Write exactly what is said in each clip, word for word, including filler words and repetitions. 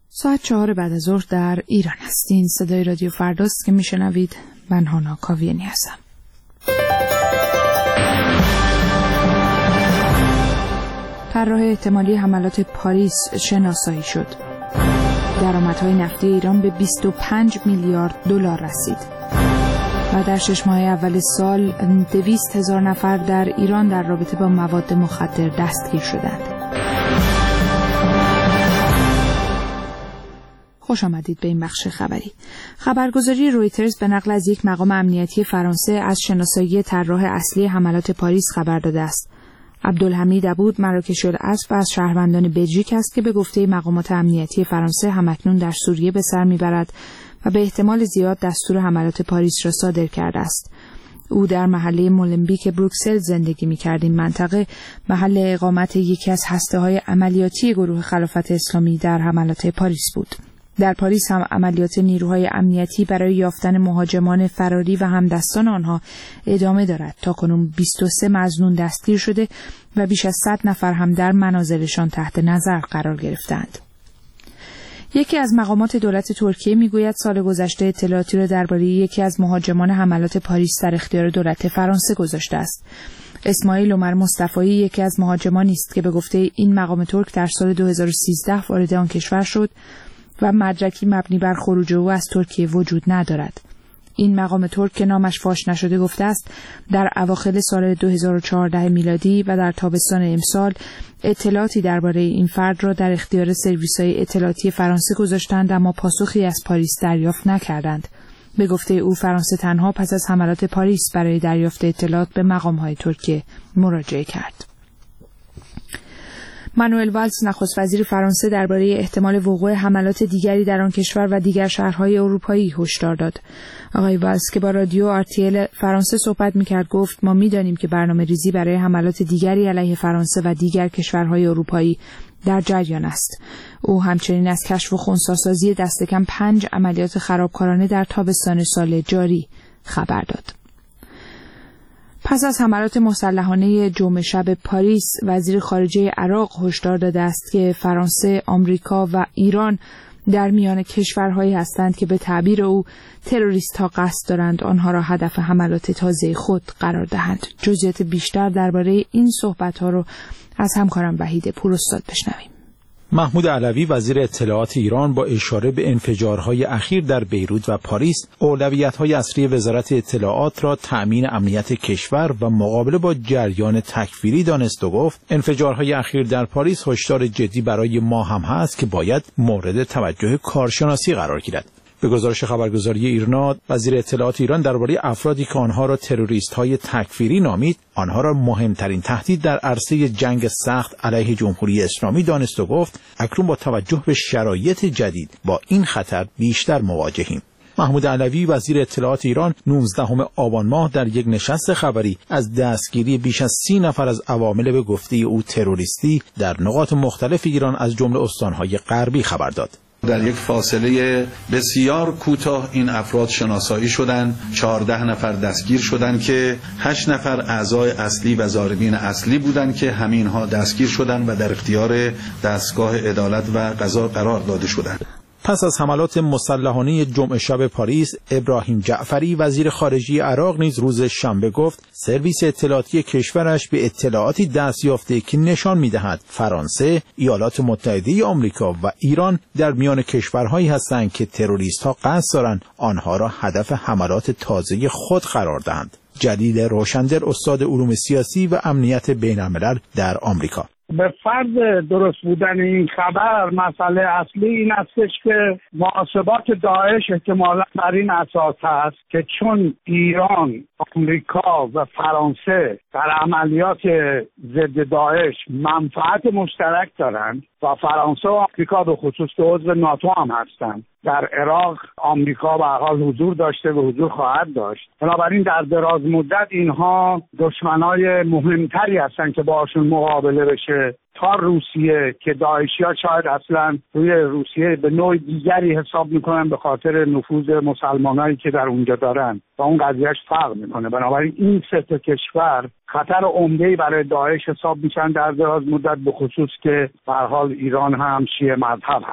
ساعت چهار بعد از ظهر در ایران هستین. صدای رادیو فرداست که میشنوید. من هانا کاویانی هستم. طرح احتمالی حملات پاریس شناسایی شد. درآمدهای نفتی ایران به بیست و پنج میلیارد دلار رسید و در شش ماه اول سال دویست هزار نفر در ایران در رابطه با مواد مخدر دستگیر شدند. خوش آمدید به این بخش خبری. خبرگزاری رویترز به نقل از یک مقام امنیتی فرانسه از شناسایی طراح اصلی حملات پاریس خبر داده است. عبدالحمید عبود مراکش الاسب از شهروندان بلژیک است که به گفته مقامات امنیتی فرانسه همکنون در سوریه به سر میبرد و به احتمال زیاد دستور حملات پاریس را صادر کرده است. او در محله مولنبیک بروکسل زندگی می‌کرد. این منطقه محل اقامت یکی از هسته‌های عملیاتی گروه خلافت اسلامی در حملات پاریس بود. در پاریس هم عملیات نیروهای امنیتی برای یافتن مهاجمان فراری و همدستان آنها ادامه دارد. تاکنون بیست و سه مظنون دستگیر شده و بیش از صد نفر هم در منازلشان تحت نظر قرار گرفتند. یکی از مقامات دولت ترکیه میگوید سال گذشته اطلاعاتی را درباره یکی از مهاجمان حملات پاریس در اختیار دولت فرانسه گذاشته است. اسماعیل عمر مصطفایی یکی از مهاجمانی است که به گفته این مقام ترک در سال دو هزار و سیزده وارد آن کشور شد و مدرکی مبنی بر خروج او از ترکیه وجود ندارد. این مقام ترک که نامش فاش نشده گفته است در اواخر سال دو هزار و چهارده میلادی و در تابستان امسال اطلاعاتی درباره این فرد را در اختیار سرویس‌های اطلاعاتی فرانسه گذاشتند اما پاسخی از پاریس دریافت نکردند. به گفته او فرانسه تنها پس از حملات پاریس برای دریافت اطلاعات به مقام‌های ترکیه مراجعه کرد. مانوئل والز نخست وزیر فرانسه درباره احتمال وقوع حملات دیگری در آن کشور و دیگر شهرهای اروپایی هشدار داد. آقای والز که با رادیو آر تی ال فرانسه صحبت می‌کرد گفت ما می‌دانیم که برنامه‌ریزی برای حملات دیگری علیه فرانسه و دیگر کشورهای اروپایی در جریان است. او همچنین از کشف و خنثی‌سازی دست کم پنج عملیات خرابکارانه در تابستان سال جاری خبر داد. پس از حملات مسلحانه جمعه شب پاریس، وزیر خارجه عراق هشدار داده است که فرانسه، آمریکا و ایران در میان کشورهایی هستند که به تعبیر او تروریست‌ها قصد دارند آنها را هدف حملات تازه خود قرار دهند. جزئیات بیشتر درباره این صحبت‌ها را از همکارم وحید پوراستاد بشنویم. محمود علوی وزیر اطلاعات ایران با اشاره به انفجارهای اخیر در بیروت و پاریس، اولویت‌های اصلی وزارت اطلاعات را تأمین امنیت کشور و مقابله با جریان تکفیری دانست و گفت انفجارهای اخیر در پاریس هشدار جدی برای ما هم هست که باید مورد توجه کارشناسی قرار گیرد. به گزارش خبرگزاری ایرنا، وزیر اطلاعات ایران درباره افرادی که آنها را تروریست‌های تکفیری نامید، آنها را مهمترین تهدید در عرصه جنگ سخت علیه جمهوری اسلامی دانست و گفت اکنون با توجه به شرایط جدید با این خطر بیشتر مواجهیم. محمود علوی وزیر اطلاعات ایران نوزدهم آبان ماه در یک نشست خبری از دستگیری بیش از سی نفر از عوامل به گفته او تروریستی در نقاط مختلف ایران از جمله استان‌های غربی خبر داد. در یک فاصله بسیار کوتاه این افراد شناسایی شدند، چهارده نفر دستگیر شدند که هشت نفر اعضای اصلی و ضاربین اصلی بودند که همینها دستگیر شدند و در اختیار دستگاه عدالت و قضا قرار داده شدند. پس از حملات مسلحانه جمعه شب پاریس، ابراهیم جعفری وزیر خارجه عراق نیز روز شنبه گفت سرویس اطلاعاتی کشورش به اطلاعاتی دست یافته که نشان می‌دهد فرانسه، ایالات متحده آمریکا و ایران در میان کشورهایی هستند که تروریست‌ها قصد دارند آنها را هدف حملات تازه خود قرار دهند. جلیل روشندر استاد علوم سیاسی و امنیت بین‌الملل در آمریکا: به فرض درست بودن این خبر، مسئله اصلی این استش که محاسبات داعش احتمالاً بر این اساس هست که چون ایران، آمریکا و فرانسه در عملیات ضد داعش منفعت مشترک دارند و فرانسه و آمریکا به خصوص عضو ناتو هم هستند، در عراق آمریکا به هر حال حضور داشته و حضور خواهد داشت. بنابراین در دراز مدت اینها دشمنای مهمتری هستند که باشون مقابله بشه تا روسیه، که داعشی‌ها شاید اصلا روی روسیه به نوع دیگری حساب میکنن به خاطر نفوذ مسلمانایی که در اونجا دارن و اون قضیهش فرق میکنه. بنابراین این سه تا کشور خطر عمده‌ای برای داعش حساب میشن در دراز مدت، به خصوص که به هر حال ایران هم شیعه مذهب هست.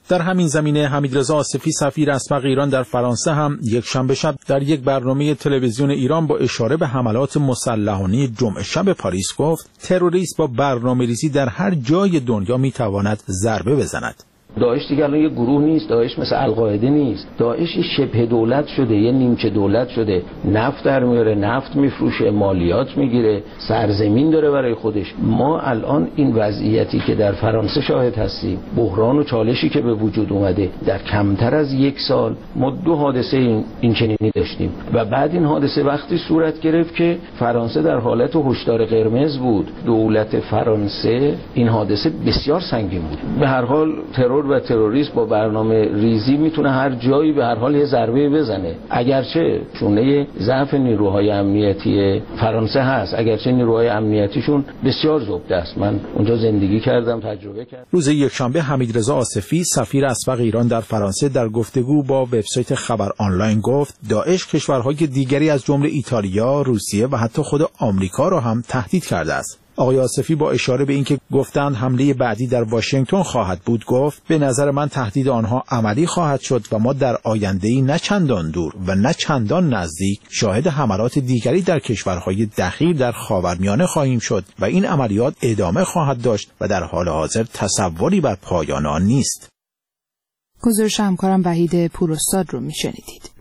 در همین زمینه حمیدرضا آصفی سفیر اسبق ایران در فرانسه هم یک شنبه شب در یک برنامه تلویزیون ایران با اشاره به حملات مسلحانه جمعه شب پاریس گفت تروریست با برنامه‌ریزی در هر جای دنیا میتواند ضربه بزند. داعش دیگه الان یه گروه نیست، داعش مثل القاعده نیست، داعش شبه دولت شده، یه نیمچه دولت شده، نفت در میاره، نفت میفروشه، مالیات میگیره، سرزمین داره برای خودش. ما الان این وضعیتی که در فرانسه شاهد هستیم، بحران و چالشی که به وجود اومده در کمتر از یک سال، ما دو حادثه این, این چنینی داشتیم و بعد این حادثه وقتی صورت گرفت که فرانسه در حالت هشدار قرمز بود. دولت فرانسه این حادثه بسیار سنگین بود. به هر حال ترور و تروریست با برنامه ریزی میتونه هر جایی به هر حال یه ضربه بزنه، اگرچه چونه ضعف نیروهای امنیتی فرانسه هست، اگرچه نیروهای امنیتیشون بسیار زبده است. من اونجا زندگی کردم، تجربه کردم. روز یکشنبه حمیدرضا آصفی سفیر اسبق ایران در فرانسه در گفتگو با وبسایت خبر آنلاین گفت داعش کشورهای دیگری از جمله ایتالیا، روسیه و حتی خود آمریکا را هم تهدید کرده است. آقای آصفی با اشاره به اینکه گفتند حمله بعدی در واشنگتن خواهد بود گفت به نظر من تهدید آنها عملی خواهد شد و ما در آینده‌ای نه چندان دور و نه چندان نزدیک شاهد حملات دیگری در کشورهای دخیل در خاورمیانه خواهیم شد و این عملیات ادامه خواهد داشت و در حال حاضر تصوری بر پایان آن نیست. گزارش همکارم وحید پوراستاد رو میشنیدید.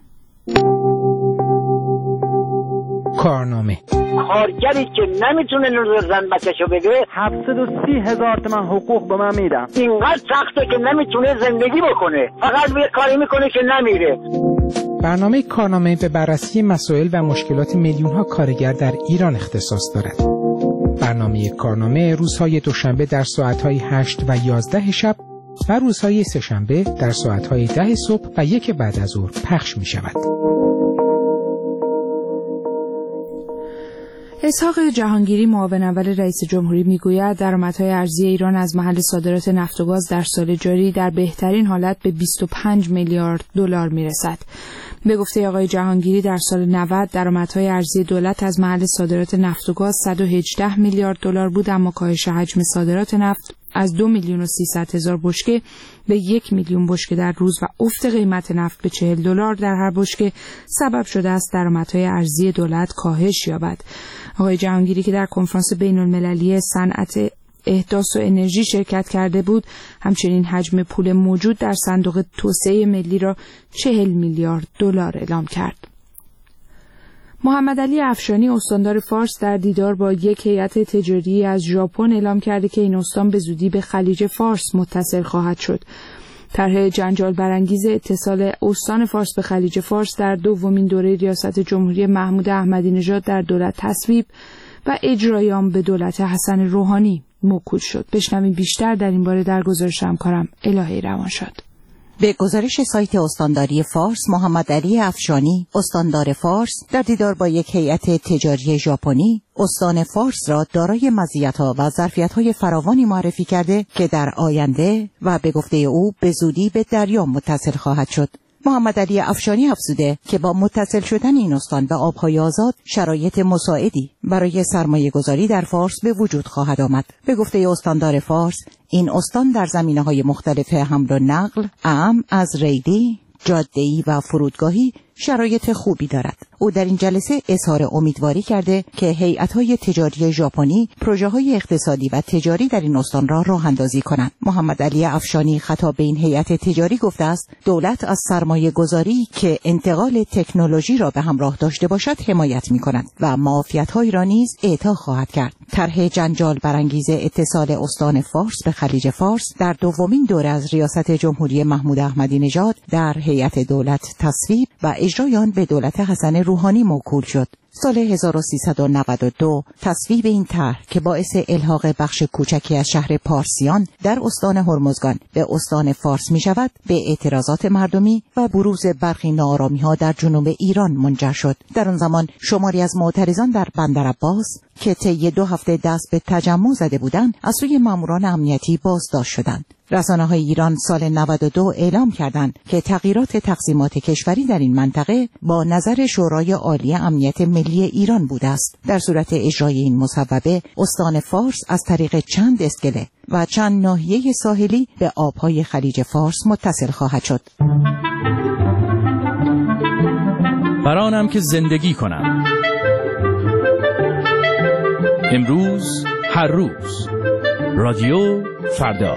کارنامه کارگری که نمیتونه نور زن بچه‌شو بگیره هفتصد و سی هزار تومان حقوق به من میدم. اینقدر سخته که نمیتونه زندگی بکنه، فقط یه کاری میکنه که نمیره. برنامه کارنامه به بررسی مسائل و مشکلات میلیون‌ها کارگر در ایران اختصاص دارد. برنامه کارنامه روزهای دوشنبه در ساعت‌های هشت و یازده شب و روزهای سه‌شنبه در ساعت‌های ده صبح و یک بعد از ظهر پخش می‌شود. اسحاق جهانگیری معاون اول رئیس جمهوری میگوید درآمدهای ارزی ایران از محل صادرات نفت و گاز در سال جاری در بهترین حالت به بیست و پنج میلیارد دلار میرسد. به گفته آقای جهانگیری در سال نود درآمدهای ارزی دولت از محل صادرات نفت و گاز صد و هجده میلیارد دلار بود، اما کاهش حجم صادرات نفت از دو میلیون و سیصد هزار بشکه به یک میلیون بشکه در روز و افت قیمت نفت به چهل دلار در هر بشکه سبب شده است درآمدهای ارزی دولت کاهش یابد. آقای جهانگیری که در کنفرانس بین المللی صنعت احداث و انرژی شرکت کرده بود، همچنین حجم پول موجود در صندوق توسعه ملی را چهل میلیارد دلار اعلام کرد. محمد علی افشانی استاندار فارس در دیدار با یک هیئت تجاری از ژاپن اعلام کرده که این استان به زودی به خلیج فارس متصل خواهد شد. طرح جنجال برانگیز اتصال استان فارس به خلیج فارس در دومین دوره ریاست جمهوری محمود احمدی نژاد در دولت تصویب و اجرای آن به دولت حسن روحانی موکول شد. بشنویم بیشتر در این باره در گزارش همکارم الهی روانشاد. به گزارش سایت استانداری فارس، محمد علی افشانی استاندار فارس در دیدار با یک هیئت تجاری ژاپنی استان فارس را دارای مزیت‌ها و ظرفیت‌های فراوانی معرفی کرده که در آینده و به گفته او به زودی به دریا متصل خواهد شد. محمد علی افشانی افزوده که با متصل شدن این استان به آبهای آزاد شرایط مساعدی برای سرمایه گذاری در فارس به وجود خواهد آمد. به گفته استاندار فارس، این استان در زمینه‌های مختلف حمل و نقل، اعم از ریلی، جاده‌ای و فرودگاهی شرایط خوبی دارد. او در این جلسه اظهار امیدواری کرده که هیئت‌های تجاری ژاپنی پروژه‌های اقتصادی و تجاری در این استان را راه اندازی کنند. محمد علی افشانی خطاب به این هیئت تجاری گفته است دولت از سرمایه گذاری که انتقال تکنولوژی را به همراه داشته باشد حمایت می‌کند و معافیت‌هایی را نیز اعطا خواهد کرد. طرح جنجال برانگیز اتصال استان فارس به خلیج فارس در دومین دوره از ریاست جمهوری محمود احمدی نژاد در هیئت دولت تصویب و اجرای آن به دولت حسن روحانی موکول شد. سال هزار و سیصد و نود و دو تصویب این طرح که باعث الحاق بخش کوچکی از شهر پارسیان در استان هرمزگان به استان فارس می شود، به اعتراضات مردمی و بروز برخی ناآرامی ها در جنوب ایران منجر شد. در آن زمان شماری از معترضان در بندرعباس که طی دو هفته دست به تجمع زده بودند از سوی ماموران امنیتی بازداشت شدند. رسانه‌های ایران سال نود و دو اعلام کردند که تغییرات تقسیمات کشوری در این منطقه با نظر شورای عالی امنیت ملی ملی ایران بوده است. در صورت اجرای این مصوبه استان فارس از طریق چند اسکله و چند ناحیه ساحلی به آبهای خلیج فارس متصل خواهد شد. برانم که زندگی کنم، امروز هر روز، رادیو فردا.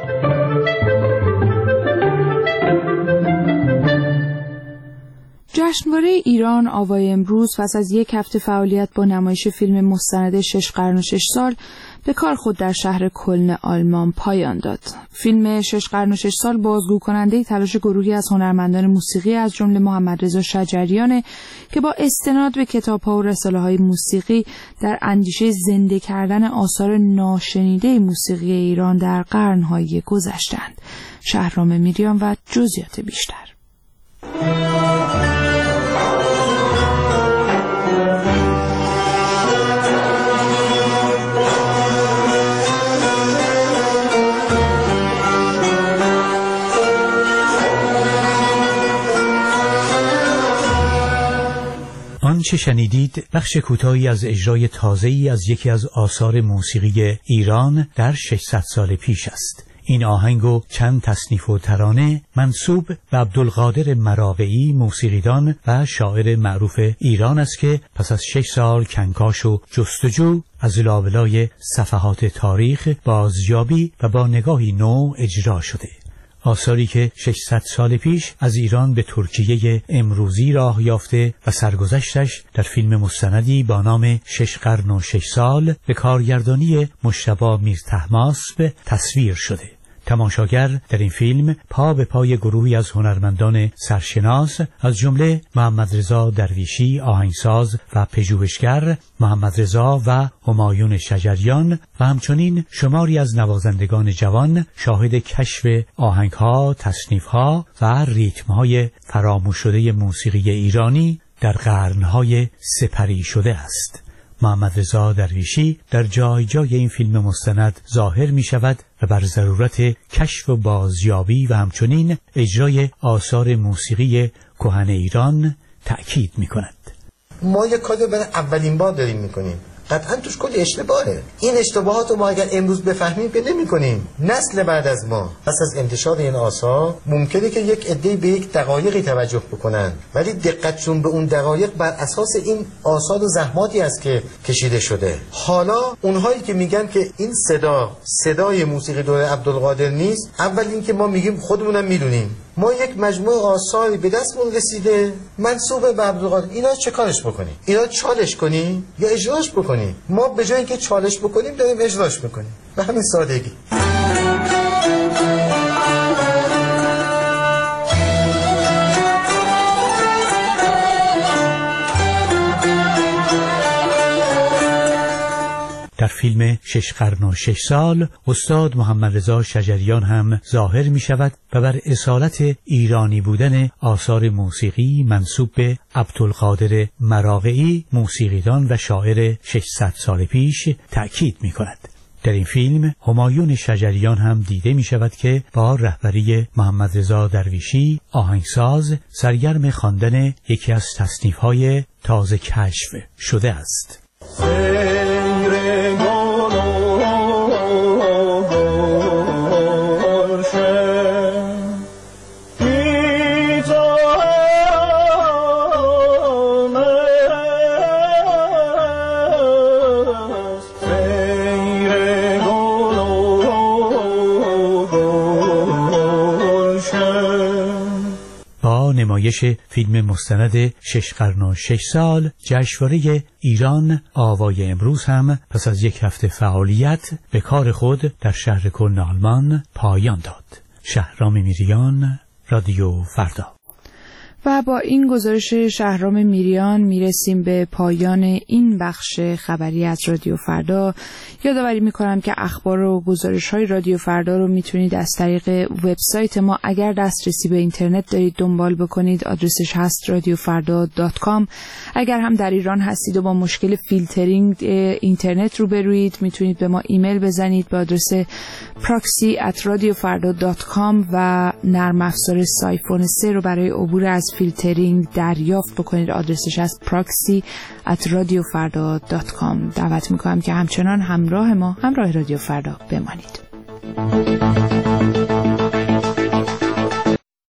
جشنواره ایران آوای امروز پس از یک هفته فعالیت با نمایش فیلم مستند شش قرن و شش سال به کار خود در شهر کلن آلمان پایان داد. فیلم شش قرن و شش سال بازگو کننده تلاش گروهی از هنرمندان موسیقی از جمله محمد رضا شجریان که با استناد به کتاب‌ها و رساله‌های موسیقی در اندیشه زنده کردن آثار ناشنیده موسیقی ایران در قرن‌های گذشته‌اند. شهرام میریان و جزئیات بیشتر. آنچه شنیدید بخش کوتاهی از اجرای تازه‌ای از یکی از آثار موسیقی ایران در ششصد سال پیش است. این آهنگ و چند تصنیف و ترانه منسوب به عبدالقادر مراغه‌ای، موسیقیدان و شاعر معروف ایران است که پس از شش سال کنکاش و جستجو از لابلای صفحات تاریخ بازیابی و با نگاهی نو اجرا شده. آثاری که ششصد سال پیش از ایران به ترکیه امروزی راه یافته و سرگذشتش در فیلم مستندی با نام شش قرن و شش سال به کارگردانی مجتبی میرطهماسب تصویر شده. تماشاگر در این فیلم پا به پای گروهی از هنرمندان سرشناس از جمله محمد رضا درویشی آهنگساز و پژوهشگر، محمد رضا و همایون شجریان و همچنین شماری از نوازندگان جوان شاهد کشف آهنگها، تصنیفها و ریتمهای فراموش شده موسیقی ایرانی در قرنهای سپری شده است. محمد رضا درویشی در جای جای این فیلم مستند ظاهر می شود و بر ضرورت کشف و بازیابی و همچنین اجرای آثار موسیقی کهن ایران تأکید می کند. ما یک کار برای اولین بار داریم می کنیم. قطعا توش کلی اشتباهه. این اشتباهات رو ما اگر امروز بفهمیم که نمی کنیم. نسل بعد از ما پس از انتشار این آثار ممکنه که یک عده‌ای به یک دقایقی توجه بکنن، ولی دقتشون به اون دقایق بر اساس این آثار و زحماتی است که کشیده شده. حالا اونهایی که میگن که این صدا صدای موسیقی دوره عبدالقادر نیست، اول این که ما میگیم خودمونم میدونیم ما یک مجموعه آثاری به دستمون رسیده منسوب به عبدالقادر، اینا چه کارش بکنیم؟ اینا چالش کنیم یا اجراش بکنیم؟ ما به جای اینکه چالش بکنیم داریم اجراش میکنیم. به همین سادگی. در فیلم شش قرن و شش سال استاد محمد رضا شجریان هم ظاهر می شود و بر اصالت ایرانی بودن آثار موسیقی منسوب به عبدالقادر مراغه‌ای، موسیقیدان و شاعر ششصد سال پیش تأکید می کند. در این فیلم همایون شجریان هم دیده می شود که با رهبری محمد رضا درویشی آهنگساز سرگرم خواندن یکی از تصنیف‌های تازه کشف شده است. نمایش فیلم مستند شش قرن و شش سال جشنواره ایران آوای امروز هم پس از یک هفته فعالیت به کار خود در شهر کلن آلمان پایان داد. شهرام میریان، رادیو فردا. و با این گزارش شهرام میریان میرسیم به پایان این بخش خبری از رادیو فردا. یادآوری میکنم که اخبار و گزارش‌های رادیو فردا رو میتونید از طریق وبسایت ما اگر دسترسی به اینترنت دارید دنبال بکنید. آدرسش هست رادیو فردا دات کام. اگر هم در ایران هستید و با مشکل فیلترینگ اینترنت روبروید میتونید به ما ایمیل بزنید به آدرس پراکسی ات رادیو فردا دات کام و نرم افزار سایفون سه رو برای عبور از فیلترینگ دریافت بکنید. آدرسش از پراکسی ات رادیو فردا دات کام. دعوت میکنم که همچنان همراه ما، همراه رادیو فردا بمانید.